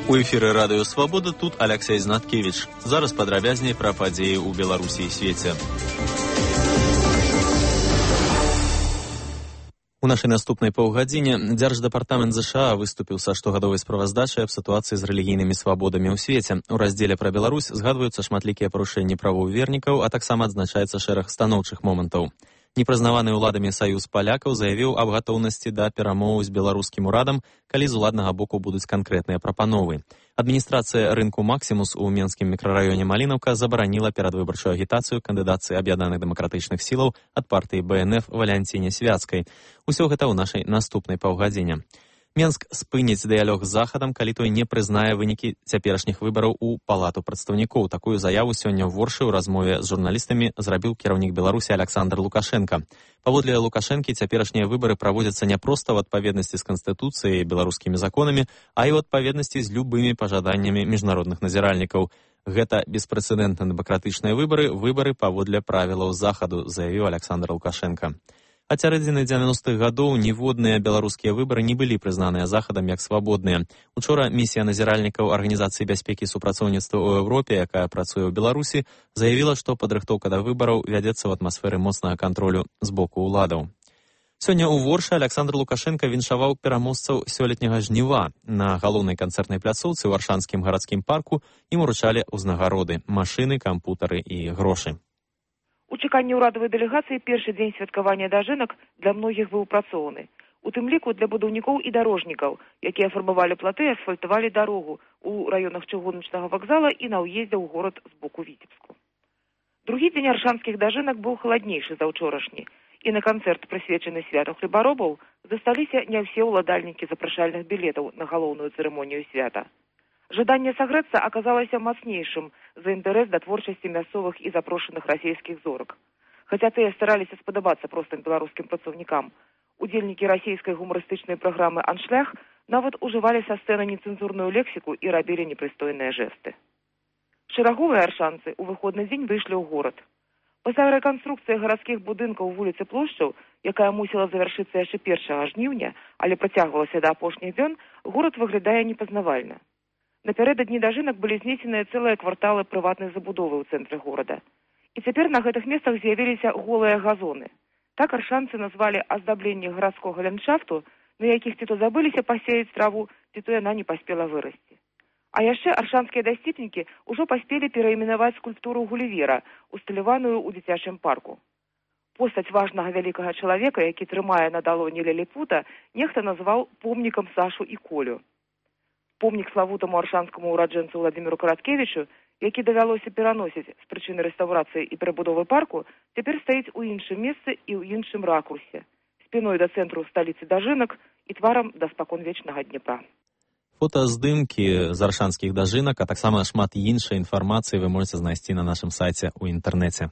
У эфіры радыё Свабода, тут Алексей Знаткевич. Зараз падрабязней пра падзеі ў Беларусі і свеце. У нашай наступнай паўгадзіне Дзярждэпартамент ЗША выступіў са штогадовай справаздачай аб сітуацыі з рэлігійнымі свабодамі ў свеце. У раздзеле пра Беларусь згадваюцца шматлікія парушэнні правоў вернікаў, а таксама адзначаецца шэраг станоўчых момантаў. Непрызнаваны ўладамі Саюз палякаў заявіў аб гатоўнасці да перамоў з беларускім урадам, калі з уладнага боку будуць канкрэтныя прапановы. Адміністрацыя рынку «Максімус» у менскім мікрараёне Малінаўка забараніла перадвыбарчую агітацыю кандыдатцы аб'яднаных дэмакратычных сілаў ад партыі БНФ Валянціне Свяцкай. Усё гэта ў нашай наступнай паўгадзіне. Менск спыніць дыялог з Захадам, калі той не прызнае вынікі цяперашніх выбараў у Палату прадстаўнікоў. Такую заяву сёння ў Воршы ў размове з журналістамі зрабіў кіраўнік Беларусі Александр Лукашенко. Паводле Лукашэнкі, цяперашнія выбары праводзяцца не проста ў адпаведнасці з Канстытуцыяй і беларускімі законамі, а і ў адпаведнасці з любымі пажаданнямі міжнародных назіральнікаў. Гэта беспрэцэдэнтна дэмакратычныя выбары паводле правілаў Захаду, заявіў Александр Лукашенко. А сярэдзіны 90-х гадоў ніводныя беларускія выбары не былі прызнаныя Захадам як свабодныя. Учора місія назіральнікаў Арганізацыі бяспекі і супрацоўніцтва ў Еўропе, якая працуе ў Беларусі, заявіла, што падрыхтоўка да выбараў вядзецца ў атмасферы моцнага кантролю з боку ўладаў. Сёння ў Воршы Александр Лукашенко віншаваў пераможцаў сёлетняга жніва. На галоўнай канцэртнай пляцоўцы ў Варшанскім гарадскім парку ім уручалі ўзнагароды – машыны, кампутары і грошы. У чаканні ўрадавай дэлегацыі першы дзень святкавання дажынак для многіх быў працоўны. У тым ліку для будаўнікоў і дарожнікаў, якія фармавалі платы і асфальтавалі дарогу ў раёнах чыгуначнага вакзала і на ўездзе ў горад з боку Віцебску. Другі дзень аршанскіх дажынак быў халаднейшы за ўчорашні, і на канцэрт, прысвечаны святу хлебаробаў, засталіся не ўсе ўладальнікі запрашальных білетаў на галоўную цырымонію свята. Жаданне сагрэцца аказалася мацнейшым за інтарэс да творчасці мясцовых і запрошаных расійскіх зорак. Хаця тыя стараліся спадабацца простым беларускім працаўнікам. Удзельнікі расійскай гумарыстычнай праграмы «Аншлях» нават ужывалі са сцэны нецэнзурную лексіку і рабілі непрыстойныя жэсты. Шэраговыя аршанцы ў выходны дзень выйшлі ў горад. Пасля рэканструкцыі гарадскіх будынкаў вуліцы Плошчаў, якая мусіла завяршыцца яшчэ 1 жніўня, але працягвалася да апошніх дзён, горад выглядае непазнавальна. Напярэдадні дажынак былі знесеныя цэлыя кварталы прыватнай забудовы ў цэнтры горада. І цяпер на гэтых месцах з'явіліся голыя газоны. Так аршанцы назвалі аздабленне гарадскога ландшафту, на якіх ці то забыліся пасеяць траву, ці то яна не паспела вырасці. А яшчэ аршанскія дасціпнікі ўжо паспелі перайменаваць скульптуру Гулівера, усталяваную ў дзіцячым парку. Постаць важнага вялікага чалавека, які трымае на далоні ліліпута, нехта назваў помнікам Сашу і Колю. Помнік славутаму аршанскаму ураджэнцу Владимиру Караткевічу, які давялося пераносіць з прычыны рэстаўрацыі і перабудовы парку, цяпер стаіць у іншым месцы і ў іншым ракурсе, спіной да цэнтру сталіцы дажынак і тварам да спаконвечнага Днепра. Фотаздымкі з аршанскіх дажынак, а таксама шмат іншай інфармацыі вы можаце знайсці на нашым сайце ў інтэрнэце.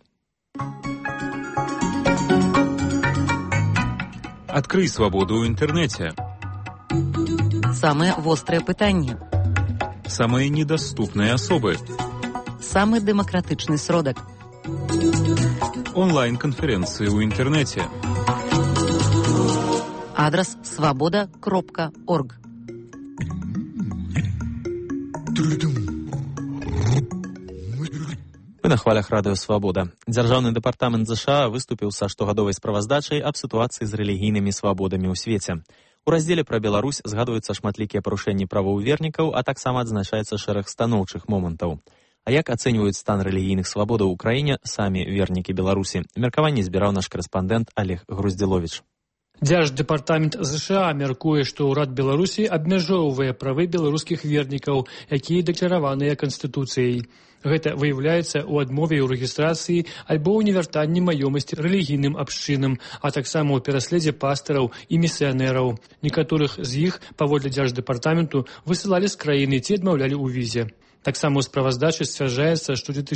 Адкрый свабоду ў інтэрнэце. Самые вострые пытанні. Самые недоступные особы. Самый демократичный сродак. Онлайн-конференции ў інтэрнэце. Адрес svoboda.org. Вы на хвалях радыё Свабода. Дзяржаўны дэпартамент ЗША выступіў са штогадовай справаздачай аб сітуацыі з рэлігійнымі свабодамі ў свеце. У раздзеле пра Беларусь згадваюцца шматлікія парушэнні правоў вернікаў, а таксама адзначаецца шэраг станоўчых момантаў. А як ацэньваюць стан рэлігійных свабодаў у краіне самі вернікі Беларусі? Меркаванне збіраў наш корэспандэнт Олег Груздзіловіч. Дзярждэпартамент ЗША мяркуе, што ўрад Беларусі абмяжоўвае правы беларускіх вернікаў, якія дэклараваныя Канстытуцыяй. Гэта выяўляецца ў адмове ў рэгістрацыі альбо ў невяртанні маёмасці рэлігійным абшчынам, а таксама ў пераследзе пастыраў і місіянераў. Некаторых з іх, паводле дзярждэпартаменту, высылалі з краіны ці адмаўлялі ў візе. Таксама ў справаздачы сцвярджаецца, што ў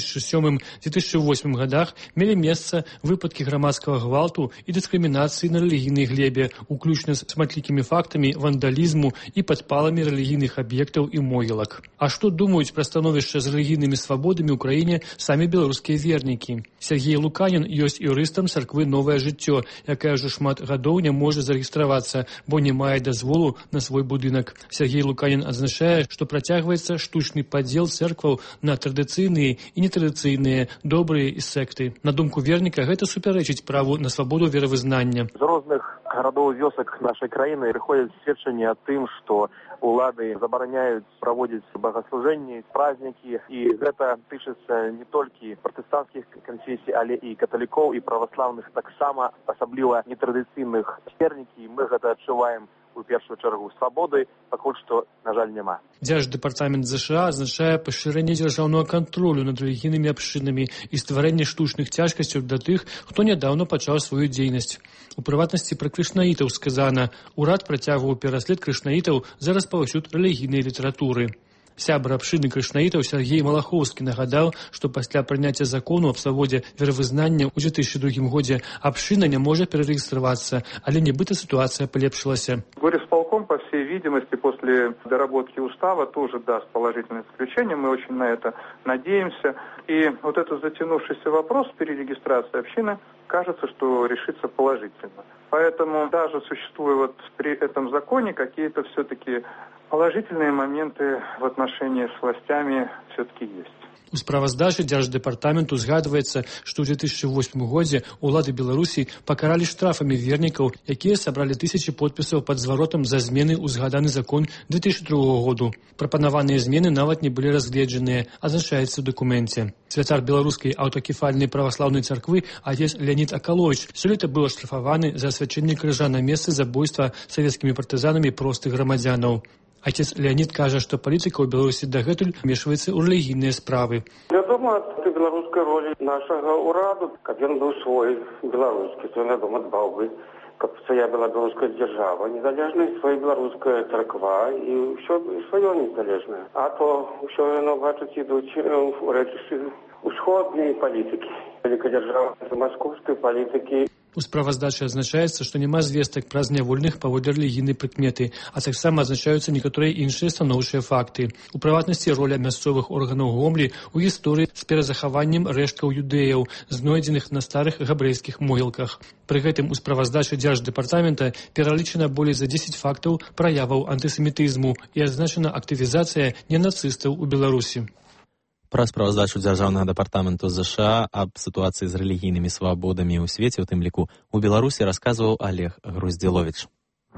2007-2008 годах мелі месца выпадкі грамадскага гвалту і дыскрымінацыі на рэлігійнай глебе, уключна з шматлікімі фактамі вандалізму і падпаламі рэлігійных аб'ектаў і могілак. А што думаюць пра становішча з рэлігійнымі свабодамі ў краіне самі беларускія вернікі? Сергей Луканін ёсць юрыстам царквы «Новае жыццё», якая ўжо шмат гадоў не можа зарэгістравацца, бо не мае дазволу на свой будынак. Сергей Луканін адзначае, што працягваецца штучны падзел церкваў на традыцыйныя і нетрадыцыйныя, добрыя і секты. На думку верніка, гэта супярэчыць праву на свабоду веравызнання. З розных гарадоў і вёсак нашай краіны прыходзяць сведчанні аб тым, што улады забараняюць праводзіць богаслужэнні, празднікі, і гэта тычыцца не толькі пратэстанцкіх канфесій, але і каталікоў, і праваслаўных таксама, асабліва нетрадыцыйных вернікі. Мы гэта адчуваем у першую чаргу. Свабоды пакуль што, на жаль, няма. Дзярждэпартамент ЗША азначае пашырэнне дзяржаўнага кантролю над рэлігійнымі абшчынамі і стварэнне штучных цяжкасцяў для тых, хто нядаўна пачаў сваю дзейнасць. У прыватнасці пра крышнаітаў сказана, урад працягваў пераслед крышнаітаў за распаўсюд рэлігійнай літаратуры. Сябр абшчыны крышнаітаў Сергей Малахоўскі нагадаў, што пасля прыняцця закону аб свабодзе веравызнання ў 2002 годзе абшчына не можа перарэгістравацца, але нібыта ситуация полепшилась. Горисполком, по всей видимости, после доработки устава тоже даст положительное заключение. Мы очень на это надеемся. И вот этот затянувшийся вопрос перерегистрации общины, кажется, что решится положительно. Поэтому даже существуя вот при этом законе какие-то все-таки положительные моменты в отношении с властями все-таки есть. У справаздачы дзярждэпартаменту згадваецца, што ў 2008 годзе улады Беларусі пакаралі штрафамі вернікаў, якія сабралі тысячы подпісаў пад зваротам за змены ў згаданы закон 2002 году. Прапанаваныя змены нават не былі разгледжаныя, азначаецца ў дакуменце. Святар беларускай аўтакефальнай праваслаўнай царквы отец Леонид Акалович сёлета быў аштрафаваны за асвячэнне крыжа на месцы забойства савецкімі партызанамі простых грамадзянаў. Отец Леонид кажа, што палітыка ў Беларусі дагэтуль вмешваецца ў рэлігійныя справы. Вядома, ад беларускай ролі нашага ўраду, каб ён быў свой беларускі, то ён, вядома, дбаў бы, каб свая была беларуская дзяржава, незалежная свая беларуская царква і ўсё сваё незалежнае. А то ўсё яно, бачыць, ідуць у рэчышчы усходняй палітыкі, вялікадзяржаўнай маскоўскай палітыкі. У справаздачы азначаецца, што няма звестак пра зняволеных паводле рэлігійнай прыкметы, а таксама азначаюцца некаторыя іншыя станоўчыя факты. У прыватнасці роля мясцовых органаў гомлі ў гісторыі з перазахаваннем рэшткаў юдэяў, знойдзеных на старых габрэйскіх могілках. Пры гэтым у справаздачы дзярждэпартамента пералічана болей за 10 фактаў праяваў антысемітызму і адзначана актывізацыя ненацыстаў у Беларусі. Пра справаздачу дзяржаўнага дэпартаменту ЗША аб сітуацыі з рэлігійнымі свабодамі ў свеце, у тым ліку у Беларусі, расказваў Олег Груздзіловіч.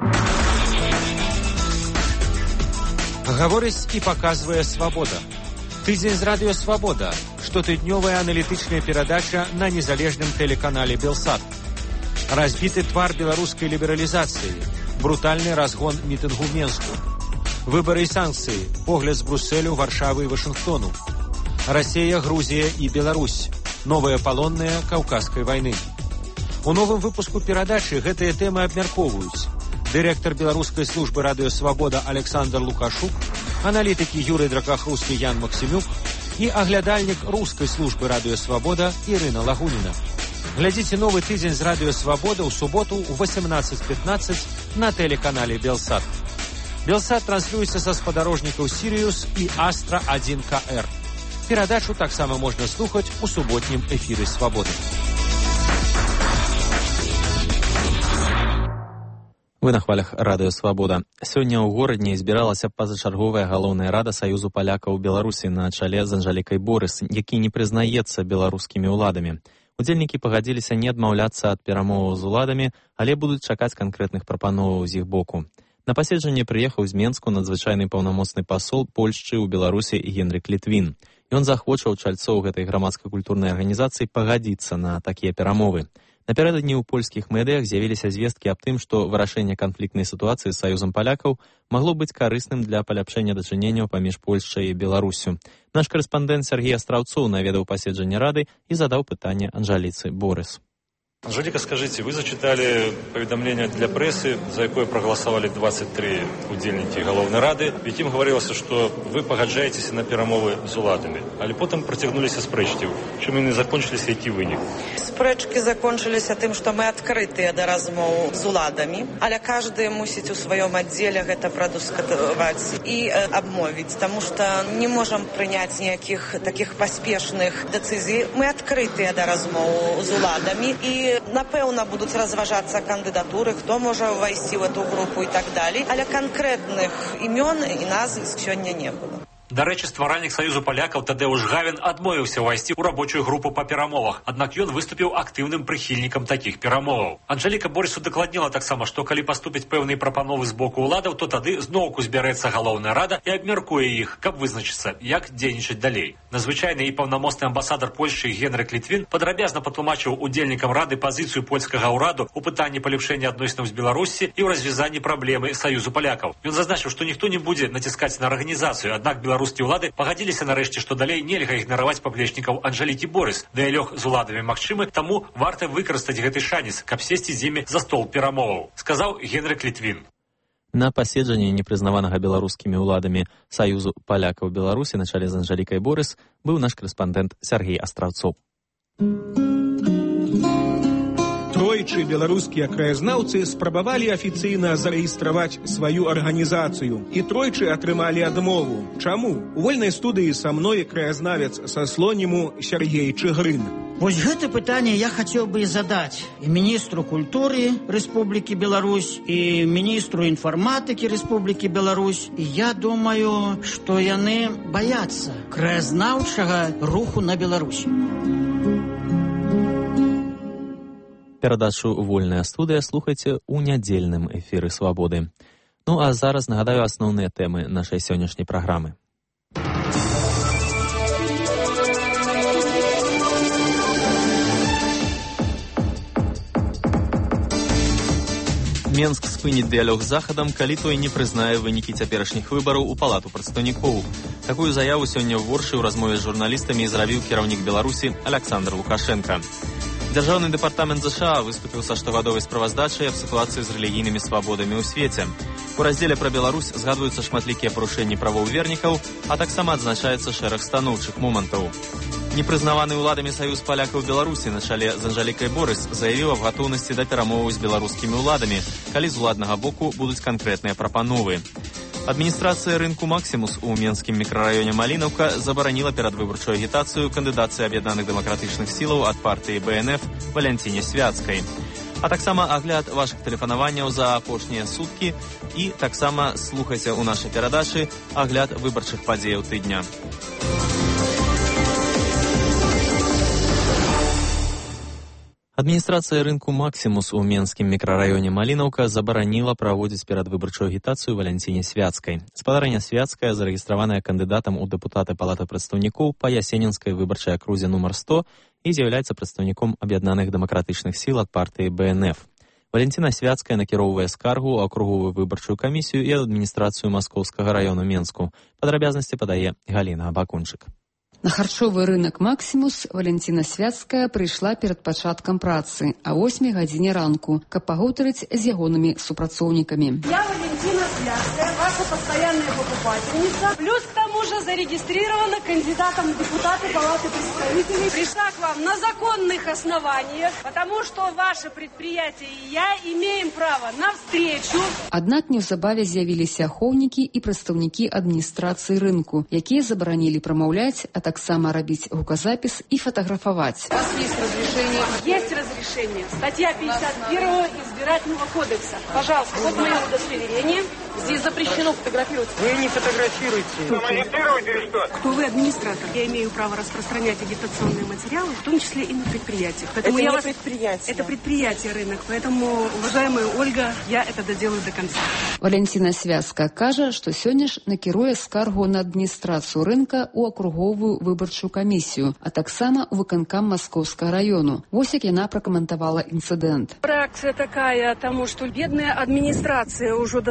Гаворыць і паказвае свабода. Тыдзень з радыё «Свабода» – штотыднёвая аналітычная перадача на незалежным тэлеканале «Белсат». Разбіты твар беларускай лібералізацыі, брутальны разгон мітынгу ў Менску, выбары і санкцыі, погляд з Брусэлю, Варшавы і Вашынгтону, Расія, Грузія і Беларусь. Новая палонная Каўказскай вайны. У новым выпуску перадачы гэтыя тэмы абмяркоўваюць дырэктар беларускай службы радыё «Свабода» Александр Лукашук, аналітыкі Юрый Дракахрускі, Ян Максімюк і аглядальнік рускай службы радыё «Свабода» Ірына Лагуніна. Глядзіце новы тыдзень з радыё «Свабода» ў суботу ў 18:15 на тэлеканале «Белсат». «Белсат» транслюецца са спадарожнікаў «Сіриус» і «Астра 1КР». Перадачу таксама можна слухаць у суботнім эфіры «Свабоды». Вы на хвалях радыё «Свабода». Сёння ў горадні збіралася пазачарговая галоўная рада Саюзу палякаў Беларусі на чале з Анжалікай Борыс, які не прызнаецца беларускімі ўладамі. Удзельнікі пагадзіліся не адмаўляцца ад перамоваў з уладамі, але будуць чакаць канкрэтных прапановаў з іх боку. На паседжанне прыехаў з Менску надзвычайны паўнамоцны пасол Польшчы ў Беларусі Генрык Літвін. Ён захвочаў чальцоў гэтай грамадска-культурнай арганізацыі пагадзіцца на такія перамовы. Напярэдадні ў польскіх медыях з'явіліся звесткі аб тым, што вырашэнне канфліктнай сітуацыі з Саюзам палякаў магло быць карысным для паляпшэння дачыненняў паміж Польшчай і Беларуссю. Наш карэспандэнт Сергей Астраўцоў наведаў паседжанне рады і задаў пытанне Анжаліцы Борыс. Анжеліка, скажите, вы зачитали поведомление для прессы, за якое проголосовали 23 удзельнікі галоўнай рады, в якім говорилось, что вы пагаджаецеся на перамовы з уладамі, але потым працягнуліся спрэчкі. Чым яны закончыліся, які вынік? Спрэчкі закончыліся тым, што мы адкрытыя да размоў з уладамі, але каждый мусіць у сваём аддзеле гэта прадускатаваць і абмовіць, таму што не можам прыняць ніякіх такіх паспешных дэцызій. Мы адкрытыя да размоў з уладамі і напэўна будуць разважацца кандыдатуры, хто можа ўвайсці ў эту групу і так далей, але канкрэтных імён і назв сёння не было. Дарэчы, стваральнік Саюзу палякаў Тадэуш Гавін адмовіўся ўвайсці ў рабочую групу па перамовах, аднак ён выступіў актыўным прыхільнікам такіх перамоваў. Анжеліка Борис удакладніла таксама, што калі паступяць пэўныя прапановы з боку ўладаў, то тады зноўку збярэцца галоўная рада і абмяркуе іх, каб вызначыцца, як дзейнічаць далей. Надзвычайны і паўнамоцны амбасадар Польшчы Генрык Літвін падрабязна патлумачыў удзельнікам рады пазіцыю польскага ўраду ў пытанні палепшэння адносінаў з Беларусі і ў развязанні праблемы Саюзу палякаў. Ён зазначыў, што ніхто не будзе націскаць на арганізацыю, аднак беларускія ўлады пагадзіліся нарэшце, што далей нельга ігнараваць паплечнікаў Анжелікі Борис. Дыялог з уладамі магчымы, таму варта выкарыстаць гэты шанец, каб сесці з імі за стол перамоваў, сказаў Генрык Літвін. На паседжанні непрызнаванага беларускімі ўладамі Саюзу палякаў Беларусі на чале з Анжелікай Борис быў наш карэспандэнт Сяргей Астраўцоў. Тройчы беларускія краязнаўцы спрабавалі афіцыйна зарэгістраваць сваю арганізацыю і тройчы атрымалі адмову. Чаму? У вольнай студыі са мной краязнавец са Слоніму Сергей Чыгрын. Вось гэта пытанне я хацеў бы задаць і міністру культуры Рэспублікі Беларусь, і міністру інфарматыкі Рэспублікі Беларусь. І я думаю, што яны баяцца краязнаўчага руху на Беларусі. Перадачу «Вольная студыя» слухайце ў нядзельным эфіры «Свабоды». Ну а зараз нагадаю асноўныя тэмы нашай сённяшняй праграмы. Менск спыніць дыялог з захадам, калі той не прызнае вынікі цяперашніх выбараў у палату прадстаўнікоў. Такую заяву сёння ў Воршы ў размове з журналістамі зрабіў кіраўнік Беларусі Александр Лукашенко. Дзяржаўны дэпартамент ЗША выступіў са штогадовай справаздачай аб сітуацыі з рэлігійнымі свабодамі ў свеце. У раздзеле пра Беларусь згадваюцца шматлікія парушэнні правоў вернікаў, а таксама адзначаецца шэраг станоўчых момантаў. Непрызнаваны ўладамі Саюз палякаў Беларусі на чале з Анжелікай Борис заявіў аб гатоўнасці да перамоваў з беларускімі ўладамі, калі з уладнага боку будуць канкрэтныя прапановы. Адміністрацыя рынку «Максімус» у Менскім мікрараёне Малінаўка забараніла перадвыбарчую агітацыю кандыдацыі аб'яднаных дэмакратычных сілаў ад партыі БНФ Валянціне Свяцкай. А таксама агляд вашых тэлефанаванняў за апошнія суткі і таксама слухайце ў нашай перадачы агляд выбарчых падзеяў тыдня. Адміністрацыя рынку «Максімус» у Менскім мікрараёне Малінаўка забараніла праводзіць перадвыбарчую агітацыю Валянціне Свяцкай. Спадарня Свяцкая зарэгістраваная кандыдатам у дэпутаты палаты прадстаўнікоў па Ясенінскай выбарчай акрузе нумар 100 і з'яўляецца прадстаўніком аб'яднаных дэмакратычных сіл ад партыі БНФ. Валянціна Свяцкая накіроўвае скаргу ў акруговую выбарчую камісію і адміністрацыю Маскоўскага раёну Менску. Падрабязнасці падае Галіна Абакунчык. На харчовы рынок «Максімус» Валянціна Свяцкая прыйшла перад пачаткам працы а 8 гадзіне ранку, каб пагутарыць з ягонымі супрацоўнікамі. Я Валентина Свяцкая, ваша постоянная покупательница, плюс к тому же зарегистрирована кандидатом в депутаты Палаты представителей. Пришла к вам на законных основаниях, потому что ваше предприятие и я имеем право на встречу. Аднак неўзабаве з'явіліся ахоўнікі і прадстаўнікі адміністрацыі рынку, якія забаранілі прамаўляць, а таксама рабіць гуказапіс и фотографовать. У вас есть разрешение? Есть разрешение. Статья 51 Избирательного кодекса. Пожалуйста, вот мое удостоверение. Здесь запрещено фотографировать. Вы не фотографируйте. Агитируете или что? Кто вы, администратор? Я имею право распространять агитационные материалы, в том числе и на предприятиях. Поэтому это не предприятие. Это предприятие рынок. Поэтому, уважаемая Ольга, я это доделаю до конца. Валянціна Свяцкая кажа, што сёння ж накіруе скаргу на адміністрацыю рынка ў акруговую выбарчую камісію, а таксама ў выканкам Маскоўскага раёну. Вось як яна пракаментавала інцыдэнт. Реакция такая, тому что бедная администрация уже до того, как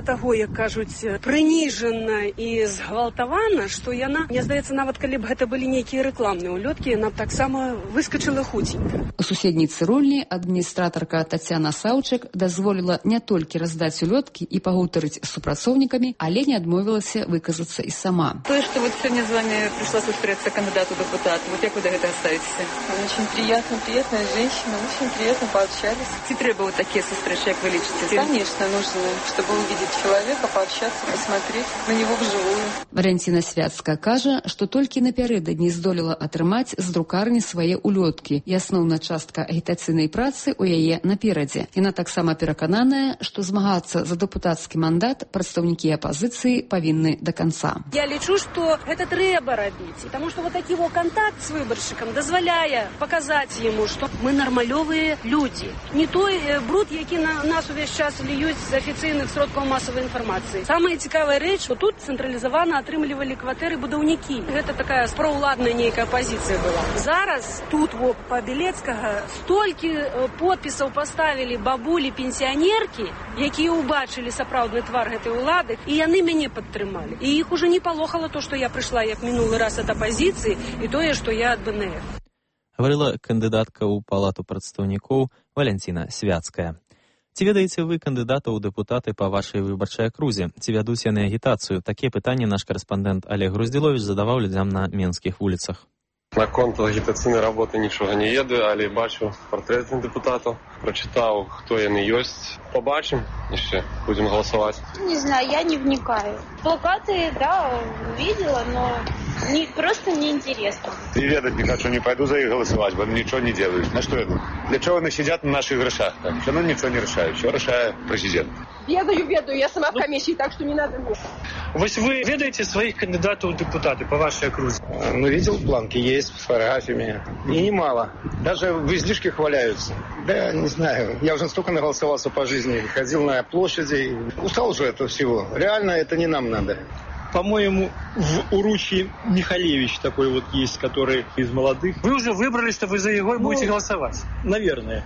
як кажуць, прыніжана і згвалтавана, што яна, мне здаецца, нават калі б гэта былі нейкія рэкламныя ўлёткі, яна б таксама выскачыла хуценька. У суседняй цырульні адміністратарка Тацяна Саўчык дазволіла не толькі раздаць улёткі і пагутарыць з супрацоўнікамі, але не адмовілася выказацца і сама. То, что вот сегодня с вами пришла встретиться кандидату в депутаты, вот как вы до этого ставитесь? Очень приятная женщина, очень приятно пообщались. Ці треба вот такие встречи, как вы лечите? Конечно, нужно, чтобы увидеть человека, пообщаться, посмотреть на него вживую. Валянціна Свяцкая кажа, што толькі напярэдадні здолела атрымаць з друкарні свае улёткі, і асноўная частка агітацыйнай працы ў яе наперадзе. Яна таксама перакананая, што змагацца за дэпутацкі мандат прадстаўнікі апазіцыі павінны да канца. Я лічу, што гэта трэба рабіць, таму што вот такі контакт з выбаршчыкам дазваляе паказаць яму, што мы нармалёвыя людзі. Не той бруд, які на нас увесь час льюць з афіцыйных сродкаў масавай інфармацыі. Самая цікавая рэч, што тут цэнтралізавана атрымлівалі кватэры будаўнікі. Гэта такая праўладная нейкая пазіцыя была. Зараз тут па Белецкага столькі подпісаў паставілі бабулі-пенсіянеркі, якія ўбачылі сапраўдны твар гэтай улады, і яны мяне падтрымалі. І іх уже не палохала то, што я прыйшла як мінулы раз ад апазіцыі, і тое, што я ад БНФ. Гаварыла кандыдатка ў палату прадстаўнікоў Валянціна Свяцкая. Ці ведаеце вы кандыдата ў дэпутаты па вашай выбарчай акрузе? Ці вядуць яны агітацыю? Такія пытанні наш карэспандэнт Олег Груздзіловіч задаваў людзям на менскіх вуліцах. Наконт агітацыйнай работы нічога не ведаю, але бачу партрэты дэпутатаў, прачытаў, хто яны ёсць. Побачым яшчэ, будем галасаваць. Не знаю, я не вникаю. Плакаты, да, видела, но просто неинтересно. И ведать не хочу, не пойду за их голосовать, бо ничего не делают. На что это? Для чего они сидят на наших грошах? Все равно ничего не решают. Все решает президент. Ведаю, я сама в комиссии, так что не надо мне. Вось вы ведаете своих кандидатов в депутаты по вашей округе? Ну, видел, планки есть с фотографиями. И немало. Даже в излишке хваляются. Да, не знаю. Я уже столько наголосовался по жизни. Ходил на площади. Устал уже этого всего. Реально это не нам надо. По-моему, в Уручье Михалевич такой вот есть, который из молодых. Вы уже выбрали, что вы за его будете голосовать? Наверное.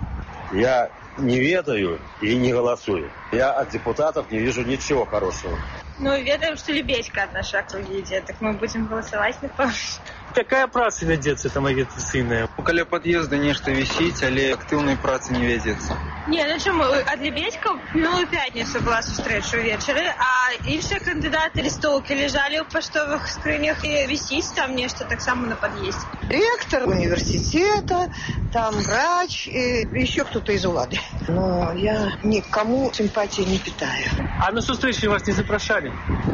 Я не ведаю и не голосую. Я от депутатов не вижу ничего хорошего. Ну, ведаем, что Лебедька от нашей округи идет, так мы будем голосовать на помощь. Какая праца вядзецца там агітацыйная? Каля пад'езда нешта вісіць, але актыўнай працы не вядзецца. Не, ну чому, ад Лебедька минулую пятницу была встреча увечері, а іншыя кандидаты листовки лежали в поштовых скрынях и висіць там нешта так само на подъезде. Ректор университета, там врач и еще кто-то из улады. Но я никому симпатии не питаю. А на сустрэчы вас не запрашалі?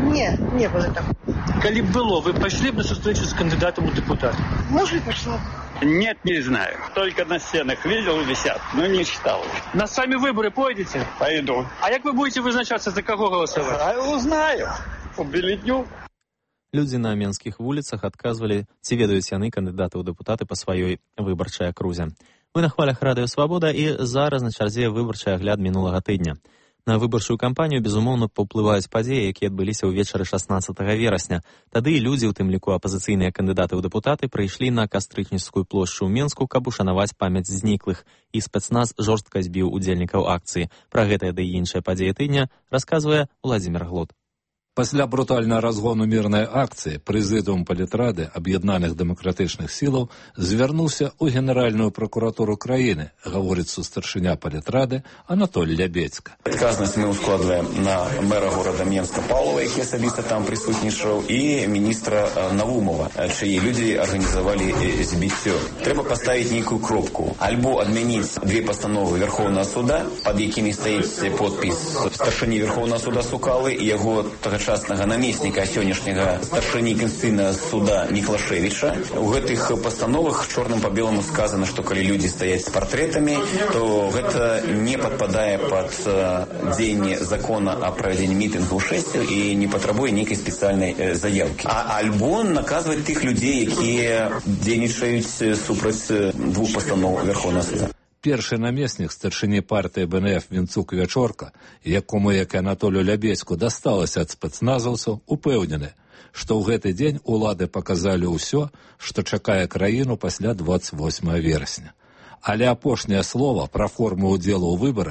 Не было там. Калі б было, вы пошли бы на сустрэчу с кандидатом у депутата? Может, пошла. Нет, не знаю. Только на стенах видел, висят, но не читал. На сами выборы пойдете? Пойду. А як вы будете вызначаться, за кого голосовать? А узнаю. По бюллетню. Людзі на менскіх вуліцах адказвалі, ці ведаюць яны кандыдаты ў дэпутаты па сваёй выбарчай акрузе. Мы на хвалях Радыё Свабода, і зараз на чарзе выбарчы агляд мінулага тыдня. На выбарчую кампанію, безумоўна, паўплываюць падзеі, якія адбыліся ўвечары 16 верасня. Тады людзі, у тым ліку апазіцыйныя кандыдаты ў дэпутаты, прыйшлі на Кастрычніцкую плошчу ў Менску, каб ушанаваць памяць зніклых, і спецназ жорстка збіў удзельнікаў акцыі. Пра гэтыя ды іншыя падзеі тыдня расказвае Владзімир Глот. Пасля брутальнага разгону мірнай акцыі прэзідыум палітрады аб'яднаных дэмакратычных сілаў звярнуўся ў Генеральную пракуратуру краіны, гаворыць старшыня палітрады Анатолій Лябедзька. Адказнасць мы ускладваем на мэра горада Менска Паўлова, які асабіста там прысутнічаў, і міністра Наумова, чые людзі арганізавалі збіццё. Трэба паставіць нейкую кропку. Альбо адмяніць две пастановы Верховнага суда, пад якімі стаіць подпіс старшыні Верховнага суда Сукалы і яго тагачаснага намесніка сённяшняга старшыні Канстытуцыйнага суда Міклашевіча. У гэтых пастановах чорным па беламу сказана, што калі людзі стаяць з партрэтамі, то гэта не падпадае пад дзеянне закона о правядзенні мітынгу ў шэсцю і не патрабуе нейкай спецыяльнай заявкі. Альбо наказваць тых людзей, якія дзейнічаюць супраць двух пастаноў Верховнага суда. Першы намеснік старшыні партыі БНФ Вінцук Вячорка, якому, як і Анатолію Лябедзьку, дасталася ад спецназаўцаў, упэўнены, што ў гэты дзень улады паказалі ўсё, што чакае краіну пасля 28 верасня. Але апошняе слова пра форму ўдзелу ў выбарах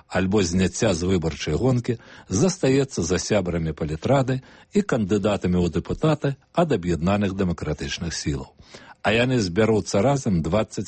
альбо зняцця з выбарчай гонкі застаецца за сябрамі палітрады і кандыдатамі ў дэпутаты ад аб'яднаных дэмакратычных сілаў. А яны збяруцца разам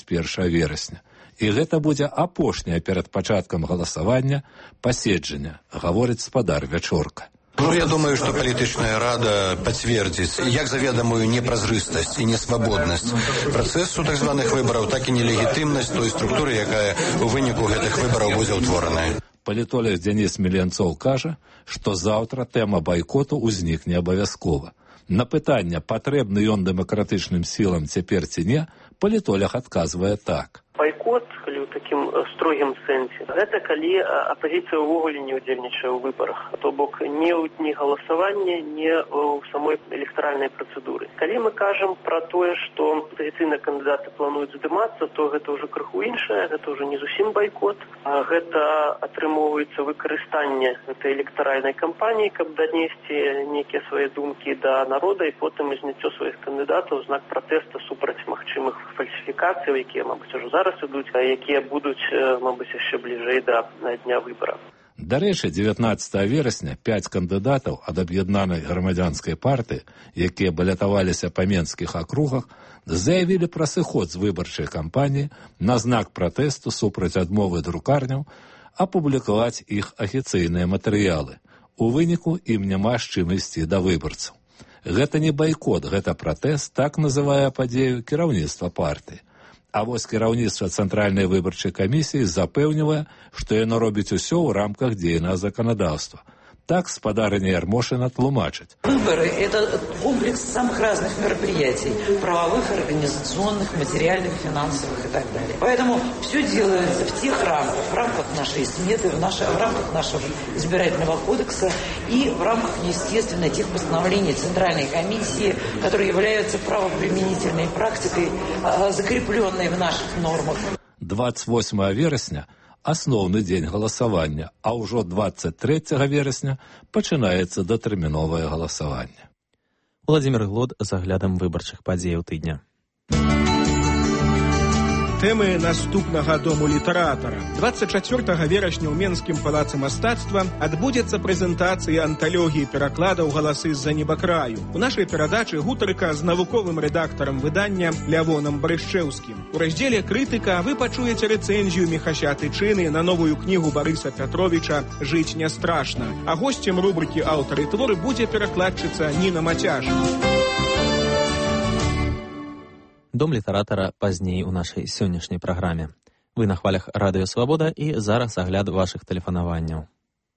21 верасня. І гэта будзе апошняе перад пачаткам галасавання паседжання, гаворыць спадар Вячорка. Я думаю, что политичная рада подтвердит как заведомую непразрыстость и несвободность процессу так званых выборов, так и нелегитимность той структуры, якая у выніку гэтых выборов будет утворена. Палітолог Денис Меленцов кажа, што заўтра тэма байкоту ўзнікне абавязкова. На пытанне, патрэбны ён дэмакратычным сілам цяпер ці не, палітолог адказвае так. Байкот, калі ў такім строгім сэнсе, гэта калі апазіцыя ўвогуле не ўдзельнічае ў выбарах, то бок не ў дні галасавання, не ў самой электаральнай працэдуры. Калі мы кажам пра тое, што апазіцыйныя кандыдаты плануюць здымацца, то гэта ўжо крыху іншае, гэта ўжо не зусім байкот, а гэта атрымоўваецца выкарыстанне гэтай электаральнай кампаніі, каб данесці нейкія свае думкі да народа і потым зняццё сваіх кандыдатаў знак пратэста супраць магчымых фальсіфікацый, якія, мабыць, ужо зараз ідуць, а якія будуць, мабыць, яшчэ бліжэй да дня выбараў. Дарэчы, 19 верасня 5 кандыдатаў ад аб'яднанай грамадзянскай партыі, якія балятаваліся па менскіх акругах, заявілі пра сыход з выбарчай кампаніі на знак пратэсту супраць адмовы друкарняў апублікаваць іх афіцыйныя матэрыялы. У выніку ім няма з чым ісці да выбарцаў. Гэта не байкот, гэта пратэст, так называе падзею кіраўніцтва партыі. А вось кіраўніцтва Цэнтральнай выбарчай камісіі запэўнівае, што яно робіць усё ў рамках дзейнага заканадаўства. Так спадарыня Ярмошина тлумачыць. Выборы – это комплекс самых разных мероприятий, правовых, организационных, материальных, финансовых и так далее. Поэтому все делается в тех рамках, в рамках нашей сметы, в рамках нашего избирательного кодекса и в рамках, естественно, тех постановлений Центральной комиссии, которые являются правоприменительной практикой, закрепленной в наших нормах. 28 верасня асноўны дзень галасавання, а ўжо 23 верасня пачынаецца датэрміновае галасаванне. Владзімір Глод з аглядам выбарчых падзеяў тыдня. Тэмы наступнага дому літаратара. 24 верасня ў Менскім палацы мастацтва адбудзецца прэзентацыя анталогіі перакладаў «Галасы з-за небакраю». У нашай перадачы гутарка з навуковым рэдактарам выдання Лявонам Брышчэўскім. У раздзеле «Крытыка» вы пачуеце рэцэнзію Міхася Тычыны на новую кнігу Барыса Пятровіча «Жыць не страшна». А госцем рубрыкі «Аўтары творы» будзе перакладчыца Ніна Мацяж. Дом літаратара пазней у нашай сённяшняй праграме. Вы на хвалях Радыё Свабода і зараз агляд вашых тэлефанаванняў.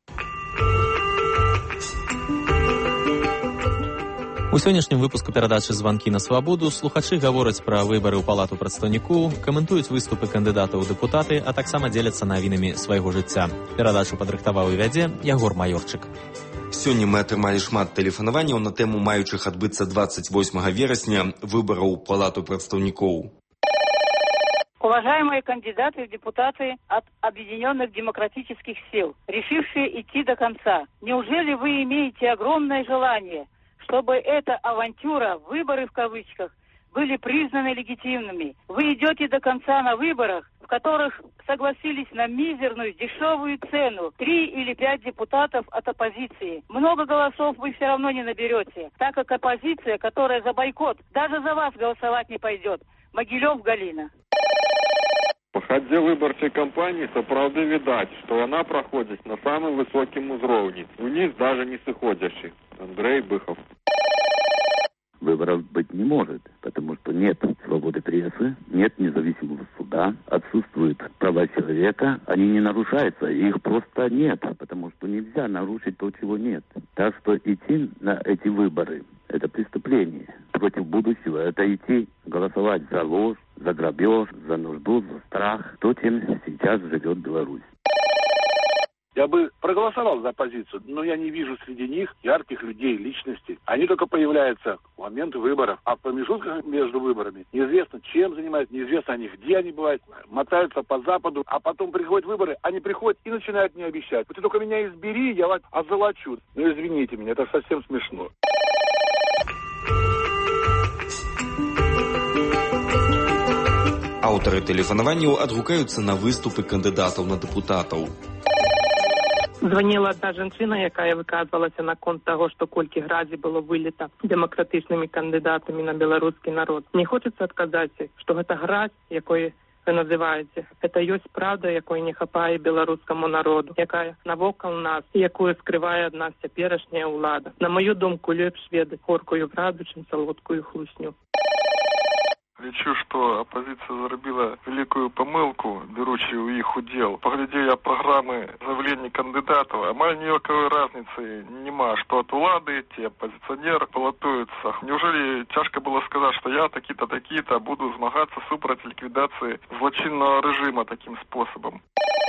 У сённяшнім выпуску перадачы «Званкі на свабоду» слухачы гавораць пра выбары ў палату прадстаўнікоў, каментуюць выступы кандыдатаў у дэпутаты, а таксама дзеляцца навінамі свайго жыцця. Перадачу падрыхтаваў і вядзе Ягор Маёрчык. Сёння мы атрымалі шмат тэлефанаванняў на тэму маючых адбыцца 28 верасня выбараў у палату прадстаўнікоў. Уважаемые кандидаты в депутаты от Объединенных демократических сил, решившие идти до конца, неужели вы имеете огромное желание, чтобы эта авантюра, выборы в кавычках, были признаны легитимными? Вы идете до конца на выборах, в которых согласились на мизерную, дешевую цену 3 или 5 депутатов от оппозиции. Много голосов вы все равно не наберете, так как оппозиция, которая за бойкот, даже за вас голосовать не пойдет. Могилев, Галина. По ходе выборчай кампании сапраўды відаць, што яна праходзіць на самым высокім узроўні, уніз даже не сыходзячы. Андрей Быхов. Выборов быть не может, потому что нет свободы прессы, нет независимого суда, отсутствуют права человека, они не нарушаются, их просто нет, потому что нельзя нарушить то, чего нет. Так что идти на эти выборы – это преступление против будущего, это идти голосовать за ложь, за грабеж, за нужду, за страх, то, чем сейчас живет Беларусь. Я бы проголосовал за оппозицию, но я не вижу среди них ярких людей, личностей. Они только появляются в момент выборов. А в промежутках между выборами неизвестно, чем занимаются, неизвестно они, где они бывают, мотаются по Западу, а потом приходят выборы, они приходят и начинают мне обещать. Вот ты только меня избери, я вас озолочу. Ну извините меня, это совсем смешно. Аўтары тэлефанаванняў адгукаюцца на выступы кандыдатаў на дэпутатаў. Звонила одна жанчына, якая выказвалася наконт таго, што колькі гразі было вылета дэмакратычнымі кандыдатамі на беларускі народ. Мне хочацца адказаць, што гэта гразь, якой вы называеце. Это ёсць правда, якой не хапае беларускаму народу, якая навокал нас, і якую скрывае ад нас цяперашняя ўлада. На маю думку, лепш ведаць горкую правду, чым салодкую хлусню. Лічу, што апазіцыя зрабіла вялікую памылку, беручы ў іх удзел. Паглядзеў я праграмы заявлення кандыдатаў, амаль ніякай разніцы няма, што ад улады ці апазіцыянер балатуюцца. Неужели цяжка было сказаць, што я такі-то, такі-то буду змагацца супраць ліквідацыі злачыннага рэжыма такім спосабам?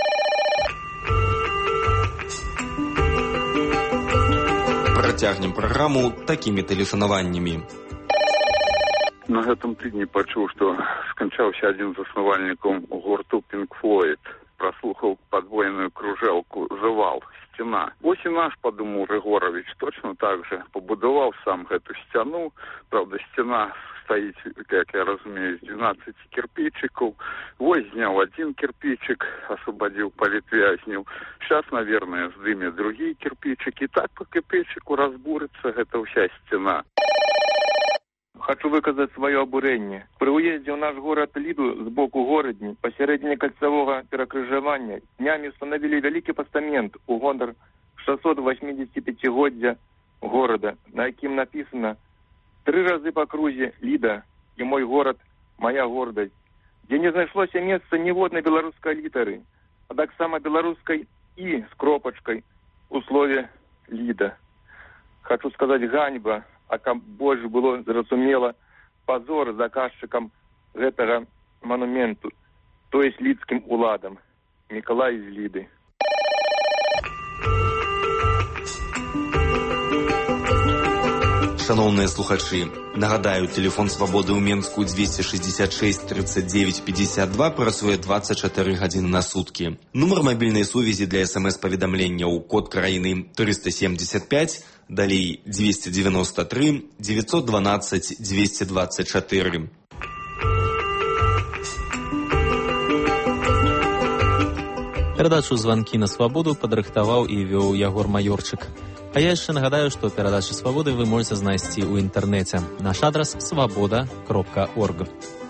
Працягнем праграму такімі тэлефанаваннямі. На гэтым тыдні пачуў, што сканчаўся адзін з заснавальнікаў гурту Pink Floyd. Праслухаў падвойную кружэлку «Завал», «Сцена». Вось і наш, падумаў Рыгорович, точно так же пабудаваў сам гэту сцяну. Правда, сцена стаіць, як я разумею, з 12 кирпичикаў. Вось зняў один кирпичик, освободил палітвязняў. Сейчас, наверное, здыме другі кирпичик. І так по кирпичику разбурыцца гэта ўся сцена. Хочу выказаць сваё абурэнне. Пры ўездзе ў наш горад Ліду з боку горадні пасярэдзіне кальцавога перакрыжавання днямі установілі вялікі пастамент у гонар 685-годдзя горада, на якім напісана 3 разы па крузе Ліда і мой горад, моя гордасць, дзе не знайшлося месца ніводнай беларускай літары, а таксама беларускай і з кропачкай у слове Ліда. Хочу сказаць ганьба, а каб больш было зразумела, пазор заказчыкам гэтага манументу, то есть лідскім уладам. Мікалай з Ліды. Шановныя слухачы, нагадаю, тэлефон свабоды ў Менску 266 39 52 працуе 24 гадзіны на суткі. Нумар мабільнай сувязі для смс-паведамленняў код краіны 375, далей 293 912 224. Перадачу «Званкі на свабоду» падрыхтаваў і вёў Ягор Маёрчык. А я яшчэ нагадаю, што перадачы «Свабоды» вы можаце знайсці ў інтэрнэце. Наш адрас – swaboda.org.